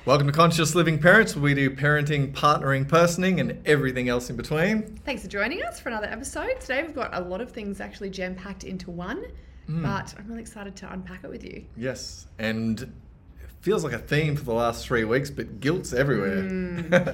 Welcome to Conscious Living Parents, where we do parenting, partnering, personing, and everything else in between. Thanks for joining us for another episode. Today we've got a lot of things actually jam-packed into one, but I'm really excited to unpack it with you. Yes, and it feels like a theme for the last 3 weeks, but guilt's everywhere.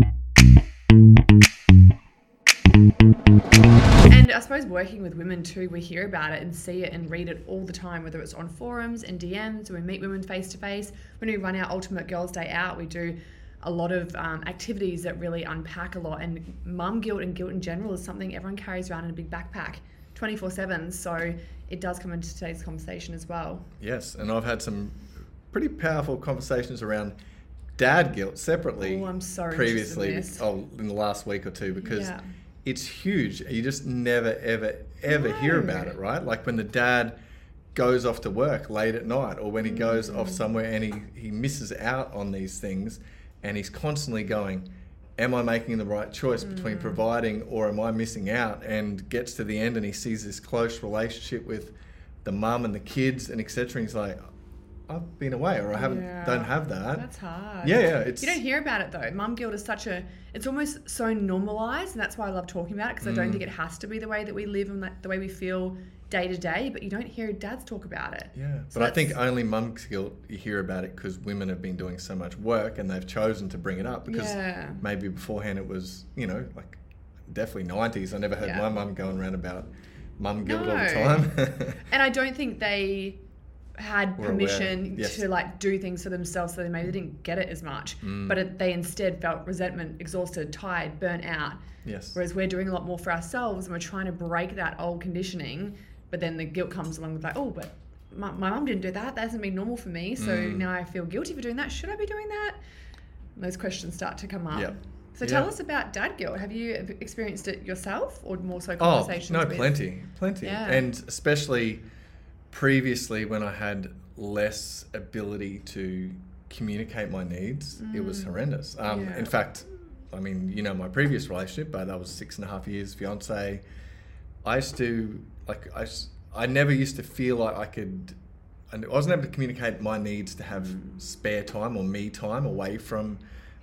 And I suppose working with women too, we hear about it and see it and read it all the time, whether it's on forums and DMs, when we meet women face to face. When we run our Ultimate Girls Day out, we do a lot of activities that really unpack a lot. And mum guilt and guilt in general is something everyone carries around in a big backpack 24/7. So it does come into today's conversation as well. Yes, and I've had some pretty powerful conversations around dad guilt separately. Oh, I'm so previously interested in this. in the last week or two, because Yeah. it's huge. You just never, ever hear about it, right? Like when the dad goes off to work late at night, or when he goes off somewhere and he misses out on these things, and he's constantly going, am I making the right choice between providing or am I missing out? And gets to the end and he sees this close relationship with the mum and the kids and etc. And he's like, I've been away, or I don't have that. That's hard. Yeah, it's... You don't hear about it though. Mum guilt is it's almost so normalised, and that's why I love talking about it, because I don't think it has to be the way that we live and the way we feel day to day, but you don't hear dads talk about it. Yeah, So but I think only mum's guilt, you hear about it because women have been doing so much work and they've chosen to bring it up, because maybe beforehand it was, like definitely 90s. I never heard my mum going around about mum guilt all the time. And I don't think they had permission Yes. to do things for themselves, so they maybe didn't get it as much, but they instead felt resentment, exhausted, tired, burnt out. Yes. Whereas we're doing a lot more for ourselves and we're trying to break that old conditioning, but then the guilt comes along with but my mum didn't do that hasn't been normal for me, so now I feel guilty for doing that. Should I be doing that? And those questions start to come up. Yep. So tell us about dad guilt. Have you experienced it yourself, or more so conversations with? Plenty. Yeah. And especially previously, when I had less ability to communicate my needs, it was horrendous. In fact, my previous relationship, but that was 6.5 years fiance. I used to, I never used to feel like I wasn't able to communicate my needs to have spare time or me time away from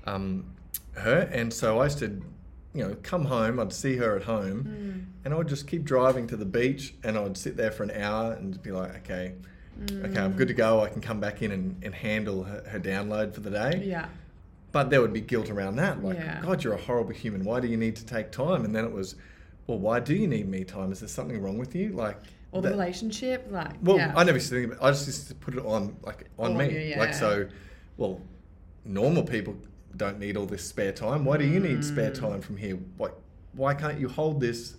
her. And so I used to, come home, I'd see her at home, and I would just keep driving to the beach, and I would sit there for an hour and be like, okay, I'm good to go. I can come back in and handle her download for the day. Yeah. But there would be guilt around that. God, you're a horrible human. Why do you need to take time? And then it was, well, why do you need me time? Is there something wrong with you? Or the relationship? I never used to think about it. I just used to put it on me. You, Normal people don't need all this spare time. Why do you need spare time from here? Why can't you hold this,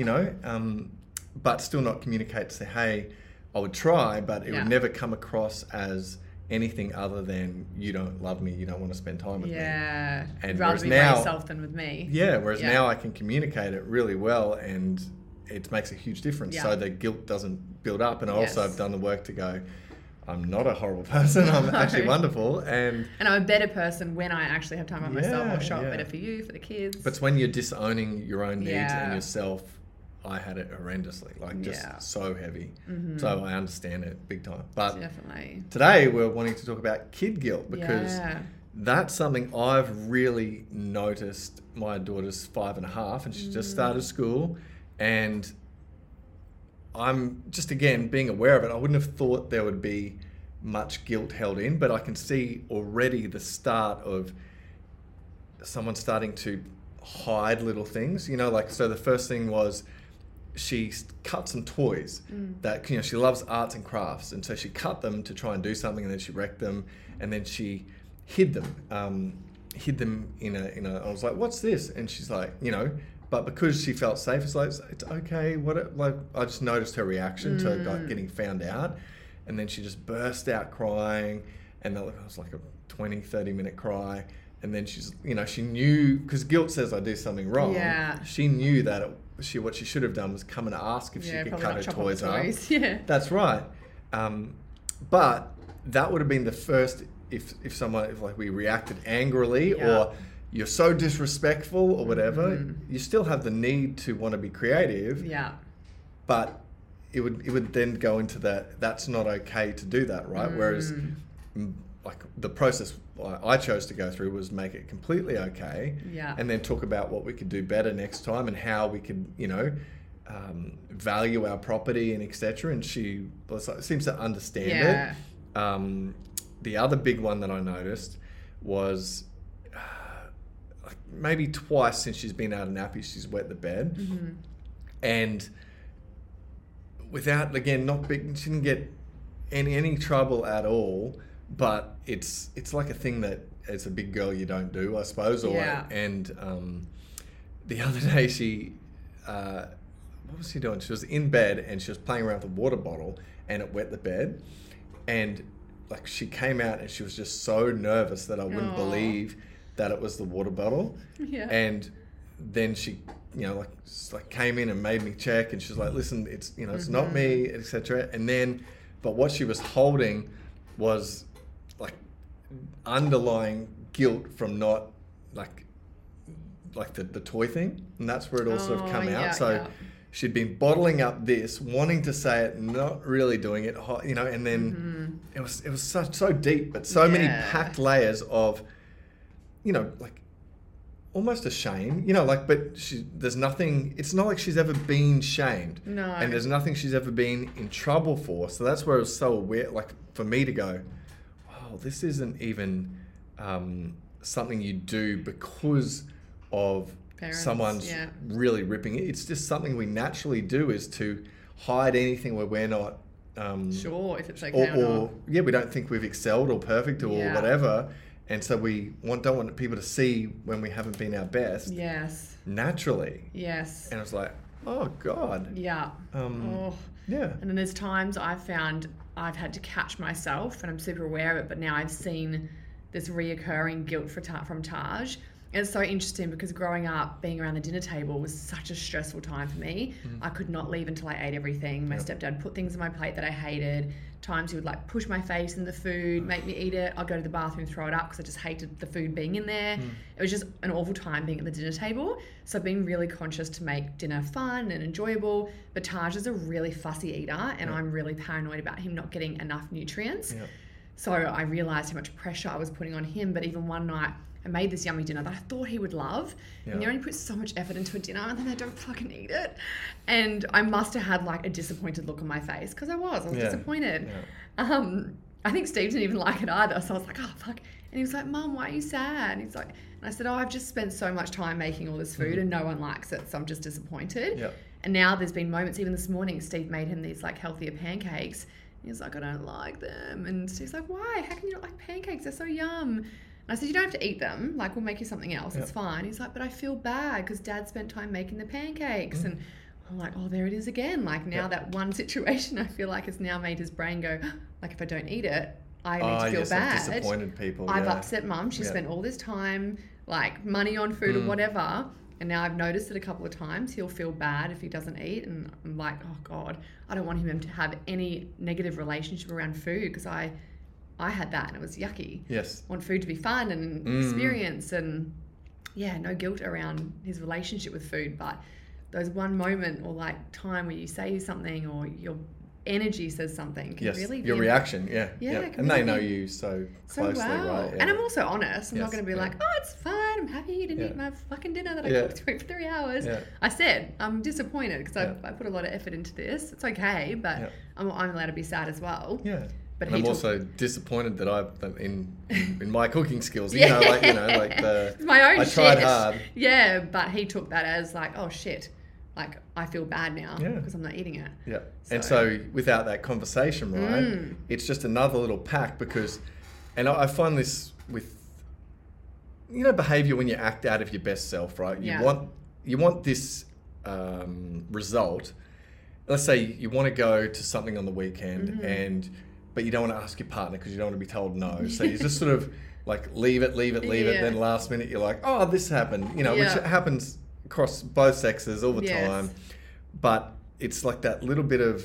but still not communicate to say, hey, I would try, but it would never come across as anything other than you don't love me, you don't want to spend time with me. Yeah. And rather be by yourself than with me. Yeah, whereas now I can communicate it really well, and it makes a huge difference. Yeah. So the guilt doesn't build up, and I also have done the work to go, I'm not a horrible person, I'm actually wonderful. And I'm a better person when I actually have time on myself. I'll show up better for you, for the kids. But it's when you're disowning your own needs and yourself. I had it horrendously, so heavy. So I understand it big time. But definitely. Today we're wanting to talk about kid guilt, because that's something I've really noticed. My daughter's 5.5 and she's just started school, and I'm just, again, being aware of it. I wouldn't have thought there would be much guilt held in, but I can see already the start of someone starting to hide little things, so the first thing was, she cut some toys that, she loves arts and crafts. And so she cut them to try and do something, and then she wrecked them, and then she hid them in a, I was like, what's this? And she's like, but because she felt safe, it's like, it's okay. I just noticed her reaction to getting found out. And then she just burst out crying, and it was like a 20-30 minute cry. And then she's, she knew, because guilt says I do something wrong. Yeah. She knew that what she should have done was come and ask if she could cut her toys up. Yeah. That's right. But that would have been the first, if we reacted angrily or you're so disrespectful or whatever, you still have the need to want to be creative. Yeah. But it would then go into that's not okay to do that, right? Whereas like the process I chose to go through was make it completely okay, and then talk about what we could do better next time and how we could, value our property and etc. And she seems to understand it. The other big one that I noticed was maybe twice since she's been out of nappy, she's wet the bed, and without, again, she didn't get any trouble at all. But it's like a thing that as a big girl you don't do, I suppose. And the other day she, what was she doing? She was in bed and she was playing around with a water bottle and it wet the bed. And like she came out and she was just so nervous that I wouldn't believe that it was the water bottle. And then she, came in and made me check, and she was like, listen, it's, it's not me, etc. And then, but what she was holding was like underlying guilt from not like the toy thing, and that's where it all sort of come out. So she'd been bottling up this, wanting to say it, not really doing it, and then it was so deep, but so many packed layers of, like almost a shame, but there's nothing, it's not like she's ever been shamed. No. And there's nothing she's ever been in trouble for. So that's where it was so weird, like for me to go, wow, this isn't even something you do because of parents, someone's really ripping it. It's just something we naturally do, is to hide anything where we're not sure if it's okay or not. We don't think we've excelled or perfect or whatever. And so we don't want people to see when we haven't been our best. Yes. Naturally. Yes. And I was like, oh God. Yeah. Yeah. And then there's times I've found I've had to catch myself, and I'm super aware of it, but now I've seen this reoccurring guilt from Taj. And it's so interesting because growing up, being around the dinner table was such a stressful time for me. I could not leave until I ate everything. My stepdad put things on my plate that I hated. Times he would like push my face in the food, make me eat it. I'd go to the bathroom, throw it up because I just hated the food being in there. It was just an awful time being at the dinner table. So I've been really conscious to make dinner fun and enjoyable. But Taj is a really fussy eater, and I'm really paranoid about him not getting enough nutrients. So I realised how much pressure I was putting on him. But even one night, I made this yummy dinner that I thought he would love. And you only put so much effort into a dinner and then they don't fucking eat it. And I must have had like a disappointed look on my face, because I was disappointed. I think Steve didn't even like it either. So I was like, oh, fuck. And he was like, Mum, why are you sad? And he's like, and I said, oh, I've just spent so much time making all this food and no one likes it. So I'm just disappointed. And now there's been moments, even this morning, Steve made him these like healthier pancakes. And he's like, I don't like them. And Steve's like, why? How can you not like pancakes? They're so yum. I said, you don't have to eat them. Like, we'll make you something else. It's fine. He's like, but I feel bad because Dad spent time making the pancakes. And I'm like, oh, there it is again. Like, now that one situation, I feel like has now made his brain go, like, if I don't eat it, I need to feel bad. I've disappointed people. I've upset Mum. She spent all this time, like, money on food or whatever. And now I've noticed it a couple of times. He'll feel bad if he doesn't eat. And I'm like, oh, God, I don't want him to have any negative relationship around food, because I had that and it was yucky. Yes. I want food to be fun and experience, and no guilt around his relationship with food. But those one moment or like time where you say something or your energy says something can really be your reaction. And they know you so closely, well. right? And I'm also honest. I'm not going to be like, oh, it's fine, I'm happy you didn't eat my fucking dinner that I cooked for 3 hours. I said I'm disappointed because I put a lot of effort into this. It's okay, but I'm allowed to be sad as well. But and I'm also disappointed that in my cooking skills, my own I tried hard. Yeah, but he took that as like, oh shit, like I feel bad now because I'm not eating it. Yeah. And so without that conversation, right, it's just another little pack and I find this with, behavior when you act out of your best self, right? You want this result. Let's say you want to go to something on the weekend but you don't want to ask your partner because you don't want to be told no. So you just sort of like leave it. Then last minute you're like, oh, this happened, which happens across both sexes all the time. But it's like that little bit of,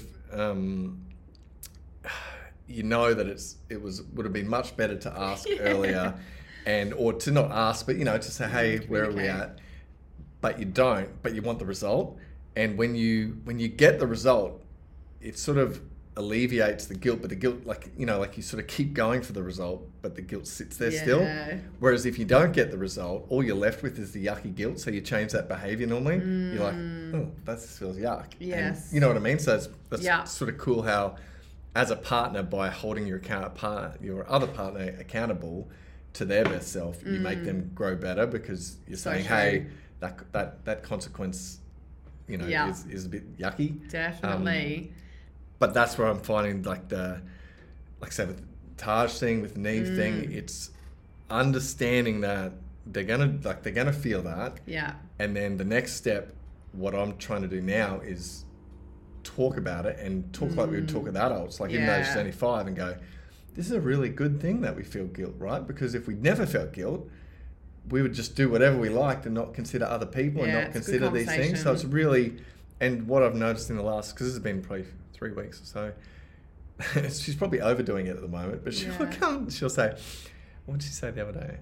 that would have been much better to ask earlier, or to not ask, but to say, hey, where are we at? But you don't. But you want the result, and when you get the result, it's sort of alleviates the guilt, but the guilt, like, you know, like you sort of keep going for the result, but the guilt sits there still. Whereas if you don't get the result, all you're left with is the yucky guilt. So you change that behavior normally. You're like, oh, that feels yuck. Yes. And you know what I mean? So that's sort of cool how, as a partner, by holding your other partner accountable to their best self, you make them grow better, because you're saying, hey, that consequence, you know, is a bit yucky. Definitely. But that's where I'm finding, like I said, with Taj thing, with the Neve thing, it's understanding that they're gonna feel that. Yeah. And then the next step, what I'm trying to do now is talk about it, and talk like we would talk with adults, like even though she's only 5, and go, this is a really good thing that we feel guilt, right? Because if we never felt guilt, we would just do whatever we liked and not consider other people and not consider these things. So it's really, and what I've noticed in the last, because this has been probably 3 weeks or so, she's probably overdoing it at the moment, but she'll come, she'll say, what did she say the other day?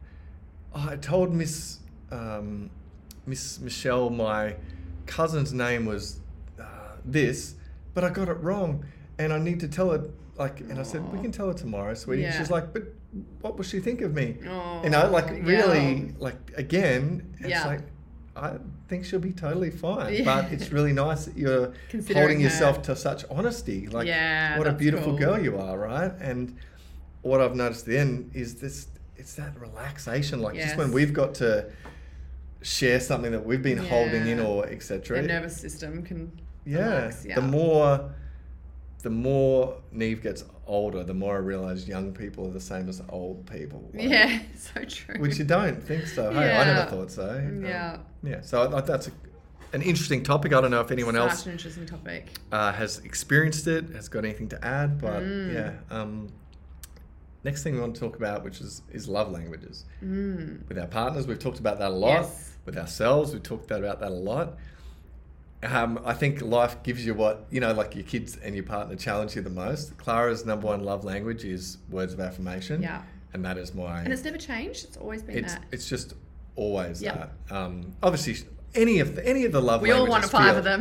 I told Miss Michelle my cousin's name was this, but I got it wrong, and I need to tell her, like, and I said, we can tell her tomorrow, sweetie. And she's like, but what will she think of me? You know, like, really, like, again, it's like, I think she'll be totally fine, but it's really nice that you're holding yourself to such honesty. Like, what a beautiful girl you are, right? And what I've noticed then is it's that relaxation, like just when we've got to share something that we've been holding in, or etc. The nervous system can relax, the more Neve gets older, the more I realise young people are the same as old people. Like, so true. Which you don't think so. Hey, I never thought so. So that's an interesting topic. I don't know if anyone else an interesting topic. Has experienced it, has got anything to add, but next thing we want to talk about, which is love languages. With our partners, we've talked about that a lot. With ourselves, we've talked about that a lot. I think life gives you what, you know, like your kids and your partner challenge you the most. Clara's number 1 love language is words of affirmation. Yeah. And that is my... And it's never changed? It's always been that? It's just always that. Obviously, any of the love languages... We all want 5 of them.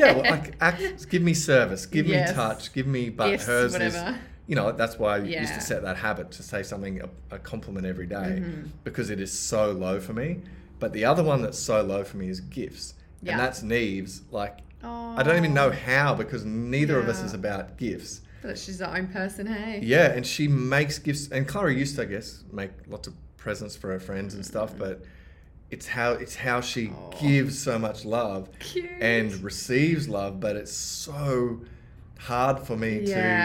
Like, give me service, give me touch, give me... But gifts, hers whatever. is... You know, that's why I used to set that habit to say something, a compliment every day, because it is so low for me. But the other one that's so low for me is gifts. And that's Neve's. Like, I don't even know how, because neither of us is about gifts. But she's her own person, hey? Yeah, and she makes gifts. And Clara used to, I guess, make lots of presents for her friends and stuff, but it's how she gives so much love and receives love, but it's so hard for me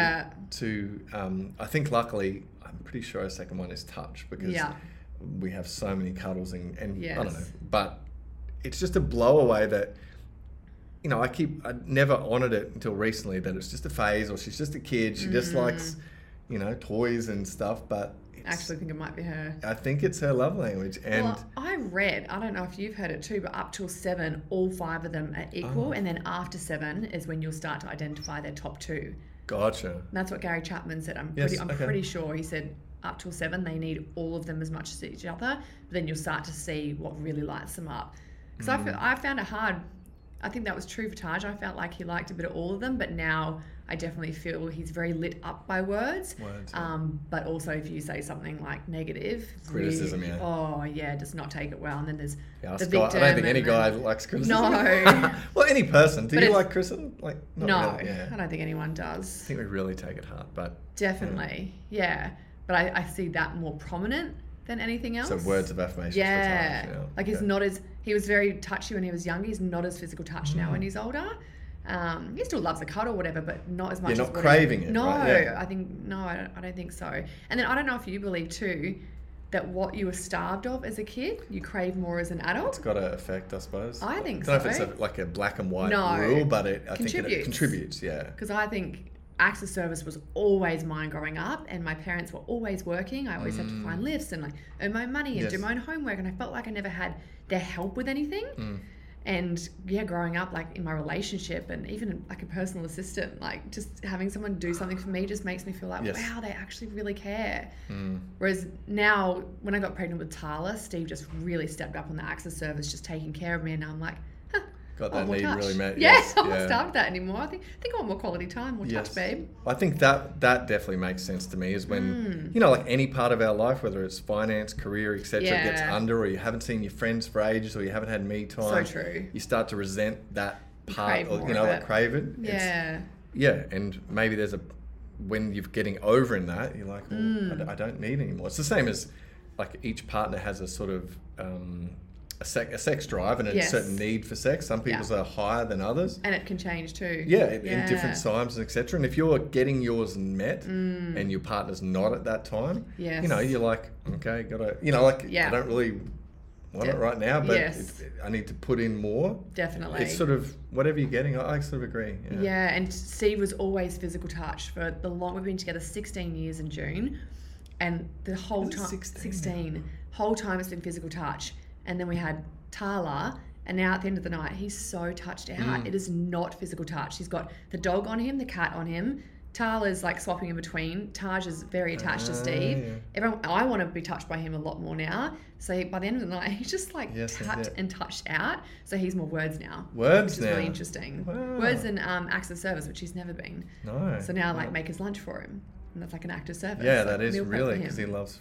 to I think luckily, I'm pretty sure our second one is touch, because we have so many cuddles and I don't know, but it's just a blow away that, you know, I never honoured it until recently, that it's just a phase, or she's just a kid, she just likes, you know, toys and stuff, but I actually think it might be her. I think it's her love language. And I read, I don't know if you've heard it too, but up till 7, all 5 of them are equal, and then after 7 is when you'll start to identify their top 2. Gotcha. And that's what Gary Chapman said. I'm pretty sure he said up till 7 they need all of them as much as each other, but then you'll start to see what really lights them up. Because I found it hard. I think that was true for Taj. I felt like he liked a bit of all of them, but now I definitely feel he's very lit up by words. But also if you say something like negative, criticism, does not take it well. And then there's the victim. I don't think any guy likes criticism. No. Well, any person. Do you like criticism? Like, not really. I don't think anyone does. I think we really take it hard, but definitely, But I see that more prominent than anything else. So words of affirmation. Like he's not as, he was very touchy when he was younger. He's not as physical touch now when he's older. He still loves a cuddle or whatever, but not as much. You're not craving it. No, right? I don't think so. And then I don't know if you believe too that what you were starved of as a kid, you crave more as an adult. It's got an effect, I suppose. I think so. I don't know if it's like a black and white rule, but I think it contributes. Yeah. Because I think acts of service was always mine growing up, and my parents were always working. I always had to find lifts and like earn my own money and do my own homework, and I felt like I never had their help with anything. And growing up, like in my relationship and even like a personal assistant, like just having someone do something for me just makes me feel like, wow, they actually really care. Whereas now, when I got pregnant with Tala, Steve just really stepped up on the acts of service, just taking care of me, and now I'm like, got that need really met. Yes, I'm not starved that anymore. I think I want more quality time, more touch, babe. I think that definitely makes sense to me is when, you know, like any part of our life, whether it's finance, career, etc., gets under, or you haven't seen your friends for ages, or you haven't had me time. So true. You start to resent that part, or, you know, like crave it. Yeah. And maybe when you're getting over in that, you're like, I don't need anymore. It's the same as like each partner has a sort of a sex drive and a certain need for sex. Some people's are higher than others, and it can change too. In different times, etc. And if you're getting yours met and your partner's not at that time, you know, you're like, okay, gotta, you know, like I don't really want it right now, but I need to put in more. Definitely. It's sort of whatever you're getting. I sort of agree. Yeah, and Steve was always physical touch for we've been together 16 years in June, and the whole time 16 whole time it's been physical touch. And then we had Tala, and now at the end of the night, he's so touched out. It is not physical touch. He's got the dog on him, the cat on him. Tala's like swapping in between. Taj is very attached to Steve. I want to be touched by him a lot more now. So by the end of the night, he's just like tapped and touched out. So he's more words now. Which is really interesting. Wow. Words and acts of service, which he's never been. No. So now like make his lunch for him. And that's like an act of service. Yeah, like that is really, because he loves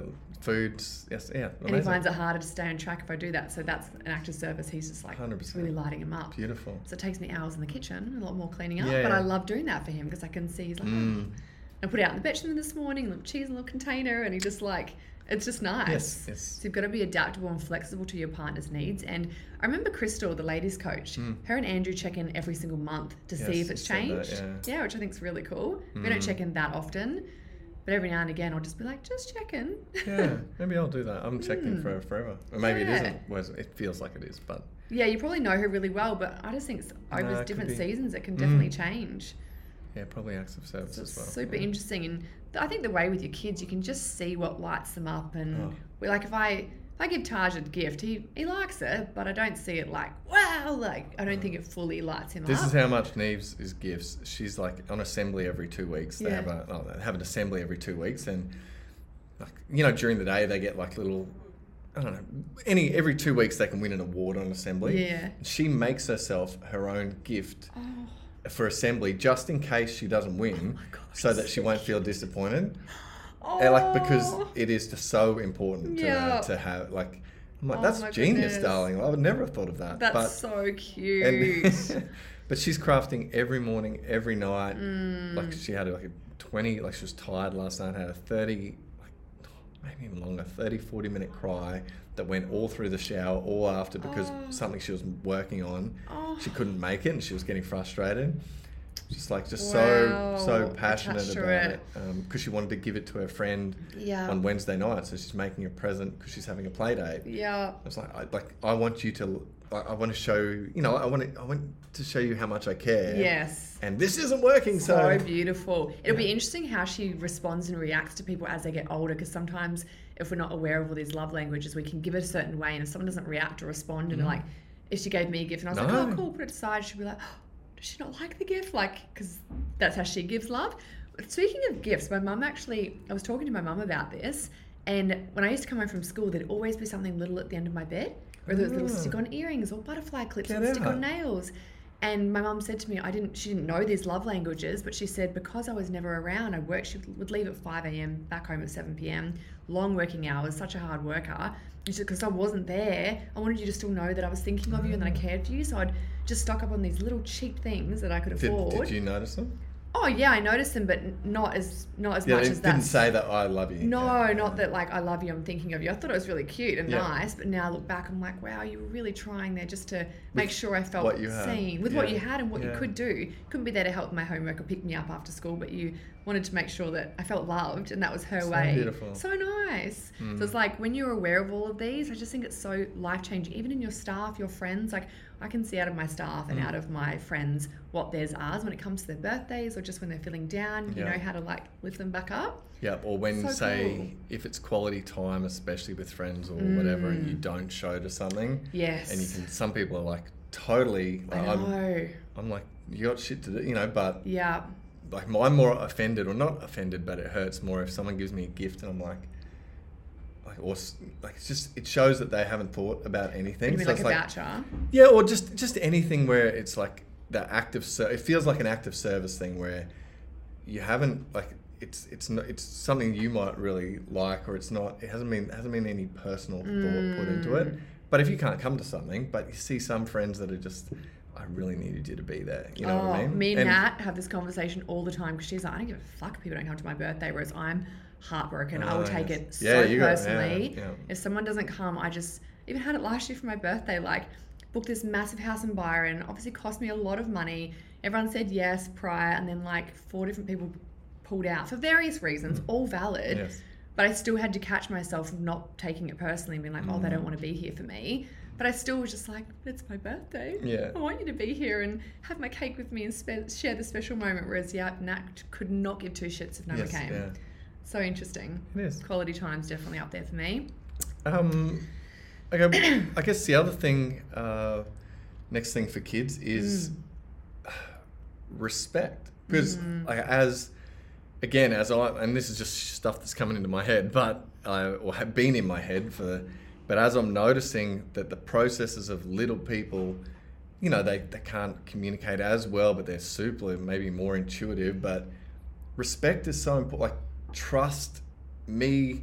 foods. Amazing. And he finds it harder to stay on track if I do that. So that's an act of service. He's just like 100%. Really lighting him up. Beautiful. So it takes me hours in the kitchen, a lot more cleaning up. But I love doing that for him because I can see he's like, I put it out in the bedroom this morning, a little cheese in a little container, and he just like, it's just nice. Yes. So you've got to be adaptable and flexible to your partner's needs. And I remember Crystal, the ladies coach, her and Andrew check in every single month to see if it's changed. That, which I think is really cool. We don't check in that often. But every now and again, I'll just be like, just checking. Yeah, maybe I'll do that. I'm checking for her forever. Or maybe it isn't. Well, it feels like it is, but... Yeah, you probably know her really well, but I just think over different seasons, it can definitely change. Yeah, probably acts of service as well. Super interesting. And I think the way with your kids, you can just see what lights them up. And like if I give Taj a gift, he likes it, but I don't see it like, wow, like I don't think it fully lights him up. This is how much Neves is gifts. She's like on assembly every 2 weeks. They have an assembly every 2 weeks, and like, you know, during the day they get like little, I don't know, every 2 weeks they can win an award on assembly. Yeah. She makes herself her own gift for assembly just in case she doesn't win, so that she won't feel disappointed. And like, because it is just so important to her to have, like, I'm like, that's genius, darling. I would never have thought of that. That's so cute. But she's crafting every morning, every night. Like she had like a 20, like she was tired last night, had a 30, like maybe even longer, 30, 40-minute cry that went all through the shower, all after, because something she was working on, she couldn't make it and she was getting frustrated. So passionate about it because she wanted to give it to her friend on Wednesday night, so she's making a present because she's having a play date. I was like, I want you to, I want to show you, you know, I want to show you how much I care. Yes. And this isn't working. So beautiful. It'll be interesting how she responds and reacts to people as they get older, because sometimes if we're not aware of all these love languages, we can give it a certain way, and if someone doesn't react or respond, and like, if she gave me a gift and I was like, oh cool, put it aside, she'll be like, does she not like the gift? Like, because that's how she gives love. Speaking of gifts, my mum actually, I was talking to my mum about this, and when I used to come home from school, there'd always be something little at the end of my bed, whether it was little stick-on earrings or butterfly clips or stick-on nails. And my mum said to me, she didn't know these love languages, but she said because I was never around, she would leave at 5 a.m, back home at 7 p.m, long working hours, such a hard worker. And she said, because I wasn't there, I wanted you to still know that I was thinking of you and that I cared for you. So I'd just stock up on these little cheap things that I could afford. Did you notice them? Oh yeah, I noticed them, but not as much as that. Didn't say that I love you. No, not that like I love you, I'm thinking of you. I thought it was really cute and nice, but now I look back, I'm like, wow, you were really trying there just to make sure I felt seen with what you had and what you could do. Couldn't be there to help my homework or pick me up after school, but you wanted to make sure that I felt loved, and that was her way. Beautiful. So nice. So it's like when you're aware of all of these, I just think it's so life changing. Even in your staff, your friends, like I can see out of my staff and out of my friends what theirs are when it comes to their birthdays or just when they're feeling down. You know how to like lift them back up. Yeah, or when if it's quality time, especially with friends or whatever, and you don't show to something. Yes. And you can. Some people are like totally. I know. I'm like, you got shit to do, you know, but yeah. Like I'm more offended, or not offended, but it hurts more if someone gives me a gift and I'm like, it shows that they haven't thought about anything. You mean like a voucher? Yeah, or just anything where it's like the it feels like an active service thing where you haven't like it's something you might really like, or it hasn't been any personal thought put into it. But if you can't come to something, but you see some friends that are just, I really needed you to be there. You know what I mean? Me and Nat have this conversation all the time because she's like, I don't give a fuck if people don't come to my birthday, whereas I'm heartbroken. I will take it so personally. If someone doesn't come, I just even had it last year for my birthday, like booked this massive house in Byron, obviously cost me a lot of money. Everyone said yes prior, and then like 4 different people pulled out for various reasons, all valid. Yes. But I still had to catch myself not taking it personally and being like, they don't want to be here for me. But I still was just like, it's my birthday. Yeah. I want you to be here and have my cake with me and share the special moment. Whereas, Nat could not give 2 shits if no one came. Yeah. So interesting. It is. Quality time's definitely up there for me. Okay, I guess the other thing, next thing for kids is respect. Because and this is just stuff that's coming into my head, or have been in my head but as I'm noticing that the processes of little people, they can't communicate as well, but they're super, maybe more intuitive, but respect is so important. Like, trust me,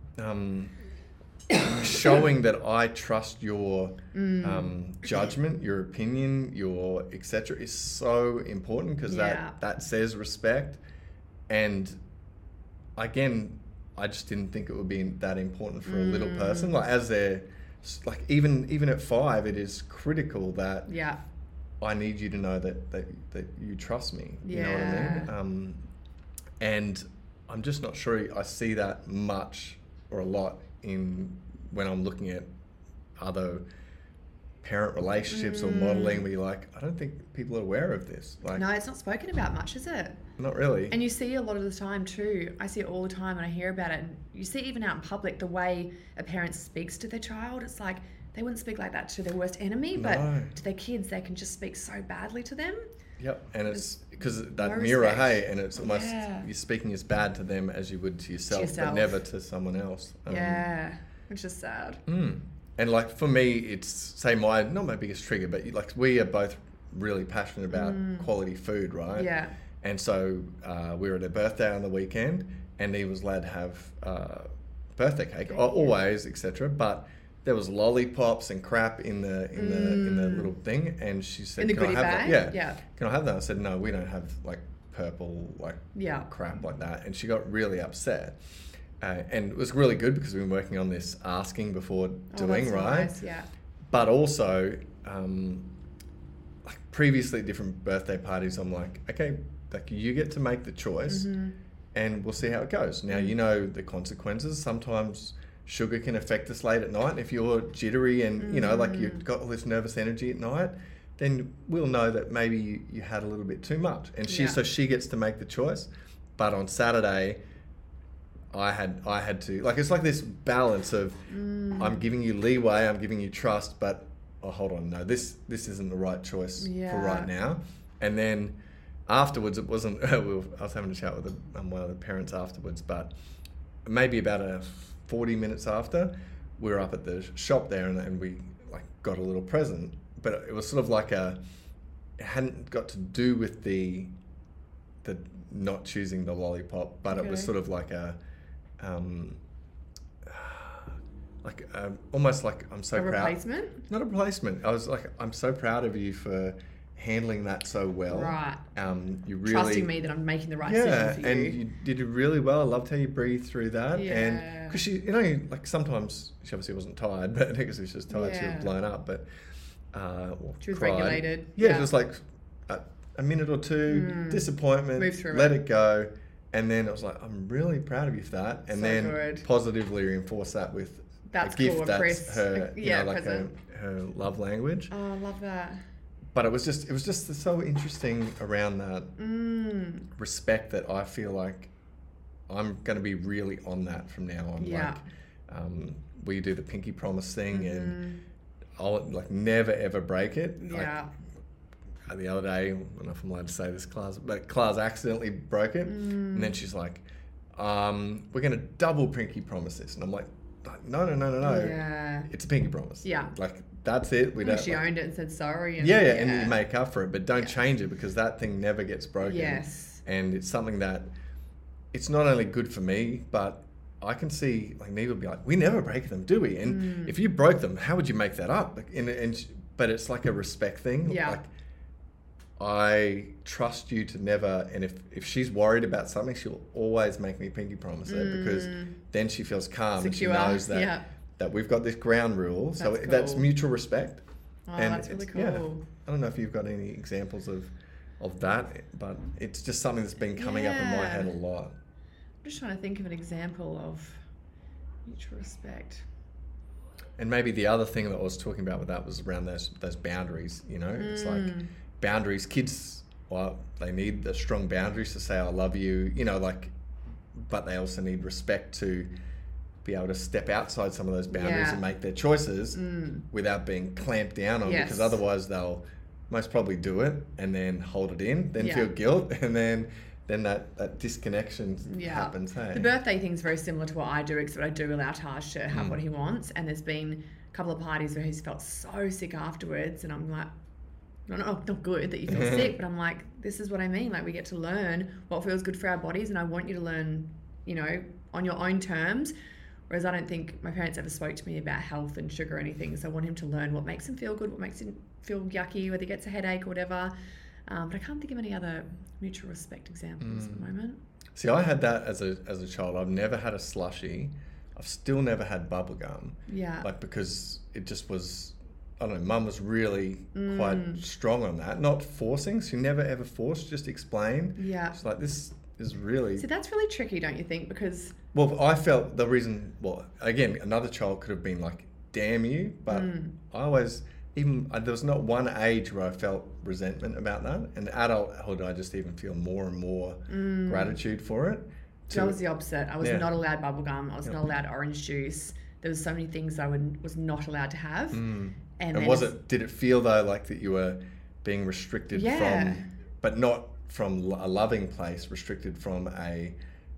showing that I trust your judgment, your opinion, your etc. is so important, because that says respect. And again, I just didn't think it would be that important for a little person. Like, as they're like, even at 5, it is critical that I need you to know that you trust me. You know what I mean? And I'm just not sure I see that much or a lot when I'm looking at other parent relationships or modeling, where you're like, I don't think people are aware of this. Like, no, it's not spoken about much, is it? Not really. And you see a lot of the time too. I see it all the time and I hear about it. And you see even out in public, the way a parent speaks to their child. It's like they wouldn't speak like that to their worst enemy, but to their kids, they can just speak so badly to them. Yep, and it's because that mirror, hey, and it's almost you're speaking as bad to them as you would to yourself. But never to someone else. Which is sad. And like, for me, it's, say, not my biggest trigger, but like, we are both really passionate about quality food, right? Yeah. And so we were at a birthday on the weekend, and he was allowed to have birthday cake, always, etc. But there was lollipops and crap in the little thing, and she said, "Can I have that?" Yeah. Can I have that? I said, "No, we don't have like purple crap like that." And she got really upset. And it was really good because we've been working on this asking before doing, right? Nice, yeah. But also, like, previously at different birthday parties, I'm like, okay, like, you get to make the choice, and we'll see how it goes. Now, you know the consequences. Sometimes sugar can affect us late at night. And if you're jittery and, like, you've got all this nervous energy at night, then we'll know that maybe you had a little bit too much. And so she gets to make the choice. But on Saturday, I had to, like, it's like this balance of I'm giving you leeway, I'm giving you trust, but hold on, no, this isn't the right choice for right now. And then afterwards, it wasn't. I was having a chat with one of the parents afterwards, but maybe about 40 minutes after, we were up at the shop there, and we like got a little present, but it was sort of like it hadn't got to do with the not choosing the lollipop, but it was sort of like almost like, I'm so proud. A replacement? Not a replacement. I was like, I'm so proud of you for handling that so well. Right. You really trusting me that I'm making the right decision for you. And you did really well. I loved how you breathed through that. Yeah. And because she, like, sometimes she obviously wasn't tired, but because she was just tired, she was blown up. But she was cried. regulated. Yeah, just like a minute or two, disappointment, move through let it go. And then I was like, I'm really proud of you for that. And so then good. Positively reinforce that with a gift cool, that's her, her love language. Oh, I love that. But it was just so interesting around that respect that I feel like I'm going to be really on that from now on. Yeah. Like, we do the pinky promise thing, and I'll like never ever break it. Yeah. Like, the other day, I don't know if I'm allowed to say this, Class accidentally broke it, and then she's like, "We're going to double pinky promise this," and I'm like, No. Yeah. It's a pinky promise. Yeah. Like, that's it. She owned it and said sorry. And you make up for it, but don't change it, because that thing never gets broken. Yes. And it's something that it's not only good for me, but I can see, like, Neve will be like, we never break them, do we? And if you broke them, how would you make that up? But it's like a respect thing. Yeah. Like, I trust you to never, and if she's worried about something, she'll always make me pinky promise it, because then she feels calm. Secure. And she knows that we've got this ground rule. So cool. That's muitual respect. Oh, and that's really cool. Yeah, I don't know if you've got any examples of that, but it's just something that's been coming up in my head a lot. I'm just trying to think of an example of mutual respect. And maybe the other thing that I was talking about with that was around those boundaries. You know, it's like boundaries. Kids, well, they need the strong boundaries to say I love you. You know, like, but they also need respect to be able to step outside some of those boundaries and make their choices without being clamped down on. Because otherwise they'll most probably do it and then hold it in, then feel guilt, and then that disconnection happens. Hey, the birthday thing's very similar to what I do, except I do allow Taj to have what he wants. And there's been a couple of parties where he's felt so sick afterwards, and I'm like, not good that you feel sick, but I'm like, this is what I mean. Like, we get to learn what feels good for our bodies, and I want you to learn, you know, on your own terms. Whereas I don't think my parents ever spoke to me about health and sugar or anything. So I want him to learn what makes him feel good, what makes him feel yucky, whether he gets a headache or whatever. But I can't think of any other mutual respect examples at the moment. See, I had that as a child. I've never had a slushie. I've still never had bubble gum. Yeah. Like, because it just was, I don't know, Mum was really quite strong on that. Not forcing. She never ever forced, just explain. Yeah. She's like, this is really... See, that's really tricky, don't you think? Because... Well, I felt the reason... Well, again, another child could have been like, damn you. But I always... there was not one age where I felt resentment about that. And adulthood, I just even feel more and more gratitude for it. So I was the opposite. I was not allowed bubblegum. I was not allowed orange juice. There was so many things I was not allowed to have. And did it feel though like that you were being restricted from, but not from a loving place, restricted from a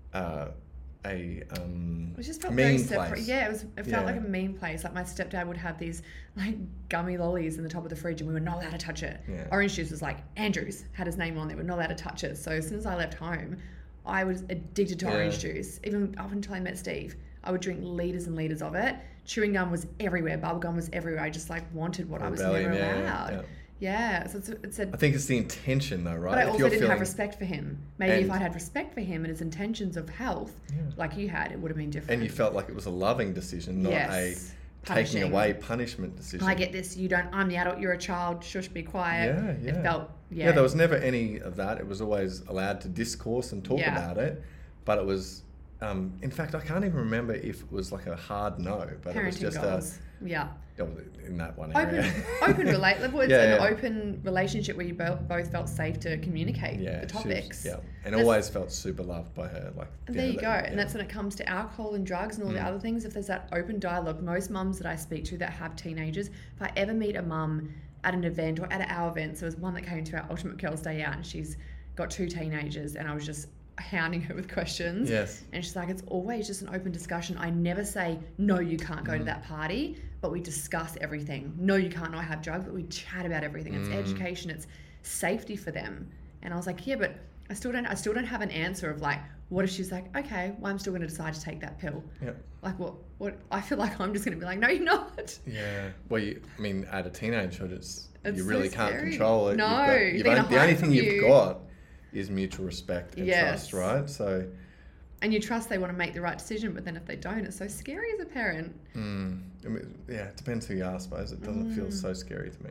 it just felt mean very separate. place. Yeah, it felt like a mean place. Like, my stepdad would have these like gummy lollies in the top of the fridge, and we were not allowed to touch it. Yeah. Orange juice was like, Andrews had his name on there. We're not allowed to touch it. So as soon as I left home, I was addicted to orange juice. Even up until I met Steve, I would drink liters and liters of it. Chewing gum was everywhere. Bubble gum was everywhere. I just like wanted what I was never allowed. Yeah, so it's a... I think it's the intention though, right? But I also didn't have respect for him. Maybe if I'd had respect for him and his intentions of health, like you had, it would have been different. And you felt like it was a loving decision, not a taking away punishment decision. I get this, I'm the adult, you're a child, shush, be quiet. It felt, Yeah, there was never any of that. It was always allowed to discourse and talk about it, but it was... in fact, I can't even remember if it was like a hard no, but Parenting it was just goals. In that one area. Open open relationship where you both felt safe to communicate the topics. And always felt super loved by her. Like, there you go. And that's when it comes to alcohol and drugs and all the other things. If there's that open dialogue, most mums that I speak to that have teenagers, if I ever meet a mum at an event or at our events, there was one that came to our Ultimate Girls Day Out, and she's got 2 teenagers, and I was just hounding her with questions. Yes. And she's like, it's always just an open discussion. I never say, no, you can't go to that party, but we discuss everything. No, you can't not have drugs, but we chat about everything. It's education, it's safety for them. And I was like, yeah, but I still don't have an answer of like, what if she's like, okay, well, I'm still going to decide to take that pill. Yeah. Like, what? I feel like I'm just going to be like, no, you're not. Yeah. Well, at a teenagehood, you so really can't scary. control it. No. The only thing you've got is mutual respect and trust, right? So, and you trust they want to make the right decision, but then if they don't, it's so scary as a parent. It depends who you are, I suppose. It doesn't feel so scary to me.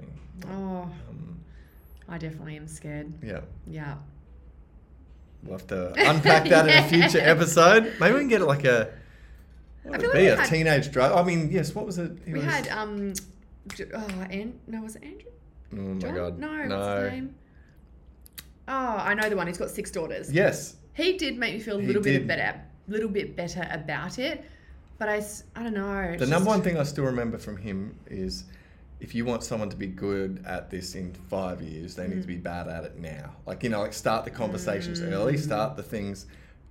I definitely am scared. Yeah. We'll have to unpack that in a future episode. Maybe we can get it like a teenage drug. I mean, yes, what was it? Was it Andrew? Oh my God. No, what's his name? Oh, I know the one. He's got 6 daughters. Yes. He did make me feel a little bit better about it, but I don't know. The number one thing I still remember from him is, if you want someone to be good at this in 5 years, they need to be bad at it now. Like, start the conversations early, start the things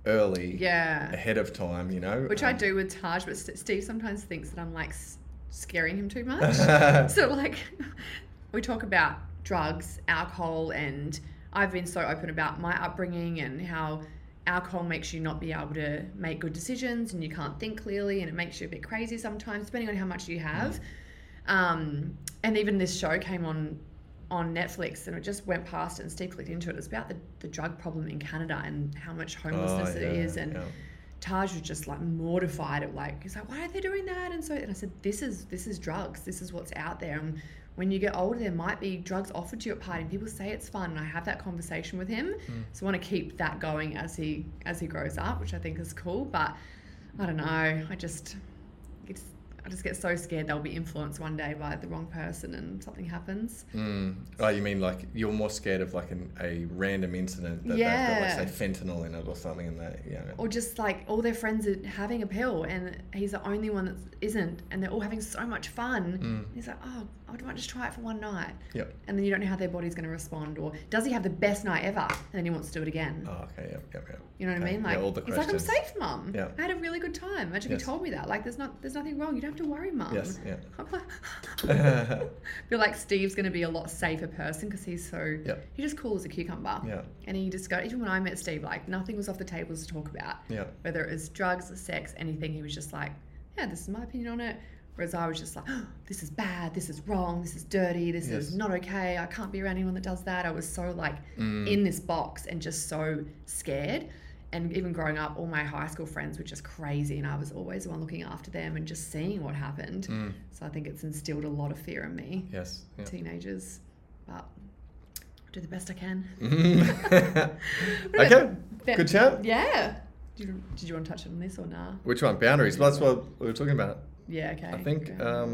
early, ahead of time, you know. Which I do with Taj, but Steve sometimes thinks that I'm like scaring him too much. So like we talk about drugs, alcohol, and I've been so open about my upbringing and how alcohol makes you not be able to make good decisions and you can't think clearly and it makes you a bit crazy sometimes, depending on how much you have. And even this show came on Netflix and it just went past it and Steve clicked into it. It's about the drug problem in Canada and how much homelessness it is. And Taj was just like mortified at like, he's like, why are they doing that? And I said, this is drugs. This is what's out there. And when you get older, there might be drugs offered to you at party and people say it's fun. And I have that conversation with him. So I want to keep that going as he grows up, which I think is cool. But I don't know. I just get so scared they'll be influenced one day by the wrong person and something happens. Oh, you mean like you're more scared of like a random incident that they've got, like, say, fentanyl in it or something, and that, or just like all their friends are having a pill and he's the only one that isn't, and they're all having so much fun. He's like, oh, I might just try it for one night. Yep. And then you don't know how their body's going to respond, or does he have the best night ever and then he wants to do it again? Oh, okay, yep. You know what I mean? Like, all the he's like, I'm safe, Mum. Yeah. I had a really good time. Imagine if you told me that. Like, there's nothing wrong. You don't have to worry, Mum. Yes, yeah. I feel like Steve's going to be a lot safer person because he's so, he's just cool as a cucumber. Yeah. And he just got, even when I met Steve, like, nothing was off the tables to talk about. Yeah. Whether it was drugs, sex, anything, he was just like, yeah, this is my opinion on it. Whereas I was just like, oh, this is bad, this is wrong, this is dirty, this is not okay, I can't be around anyone that does that. I was so like in this box and just so scared. And even growing up, all my high school friends were just crazy and I was always the one looking after them and just seeing what happened. So I think it's instilled a lot of fear in me. Yes. Yeah. Teenagers. But I'll do the best I can. Okay, good chat. Yeah. Did you want to touch on this or nah? Which one? Boundaries. Well, that's what we were talking about. Yeah, okay. I think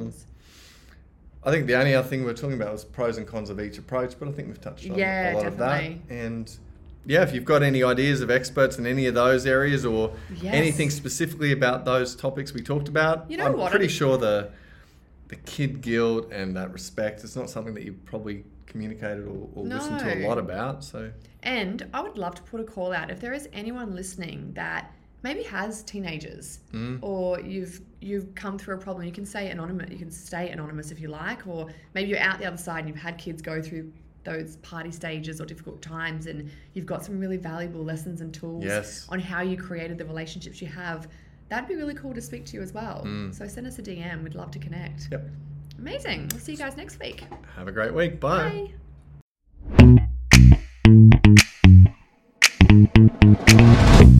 the only other thing we were talking about was pros and cons of each approach, but I think we've touched on a lot of that. And if you've got any ideas of experts in any of those areas or anything specifically about those topics we talked about, I'm pretty sure the kid guilt and that respect is not something that you've probably communicated or listened to a lot about. So, and I would love to put a call out if there is anyone listening that maybe has teenagers or you've come through a problem. You can say anonymous. You can stay anonymous if you like, or maybe you're out the other side and you've had kids go through those party stages or difficult times and you've got some really valuable lessons and tools on how you created the relationships you have. That'd be really cool to speak to you as well. So send us a DM. We'd love to connect. Yep. Amazing. We'll see you guys next week. Have a great week. Bye. Bye.